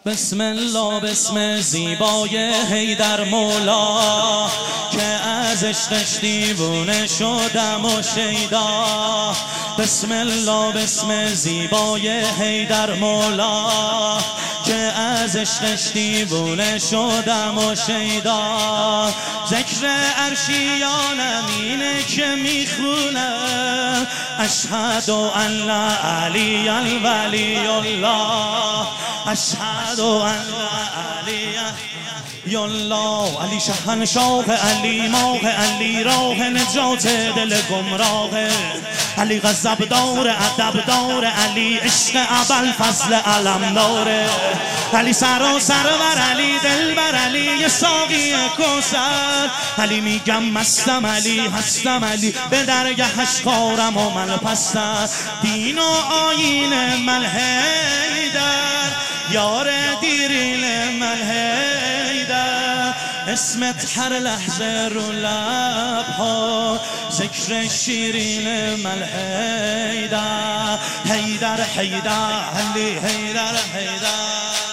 بسم الله بسم زیبای حیدر مولا که از عشقش دیوونه شدم و شیدا. بسم الله بسم زیبای حیدر مولا که از عشقش دیوونه شدم و شیدا. ذکر عرشیانم اینه که میخونم اشهد ان لا علی الولی الله، اشهد ان علی الله. علی شهنشاه، علی ماه، علی راه نجات دل گمراه، علی غضب دار ادب دار، علی عشق ابوالفضل علم داره، علی سراسرور، علی دلبر، علی ساقی کوثر. علی میگم مستم، علی هستم، علی به درگهش خارم و من پستم. دین و آیین من حیدر، یار دیرین من حیدر. اسمت هر لحظه رو لبها، ذکر شیرین من حیدر. حیدر حیدر علی حیدر حیدر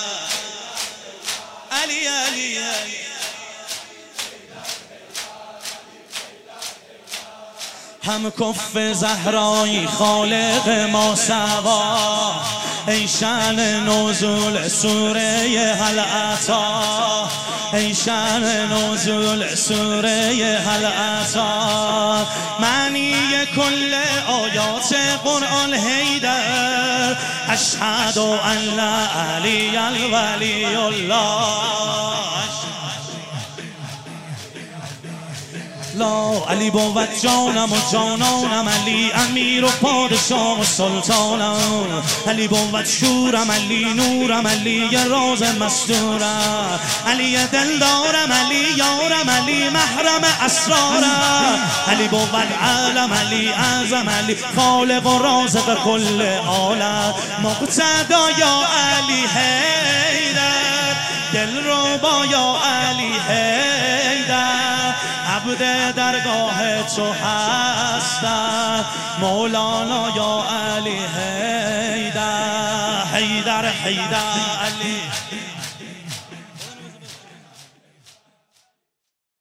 علی علی هم کف زهرایی خالق ما سوا، ای شأن نزول سوره هل اتی، ای شأن نزول سوره هل اتی. معنی کل آیات قرآن حیدر اشهد ان لا علی الولی الله. لا علی بود جانم و جانانم، علی امیر و پادشاه و سلطانم، علی بود شورم، علی نورم، علی راز مستورم، علی دلدارم، علی یارم، علی محرم اسرارم، علی بود عالم، علی اعظم، علی خالق و رازق کل عالم. مقتدا یا علی حیدر، دل رو با یا علی حیدر، عبد درگاه تو هستم، مولانا یا علی حیدر. حیدر حیدر علی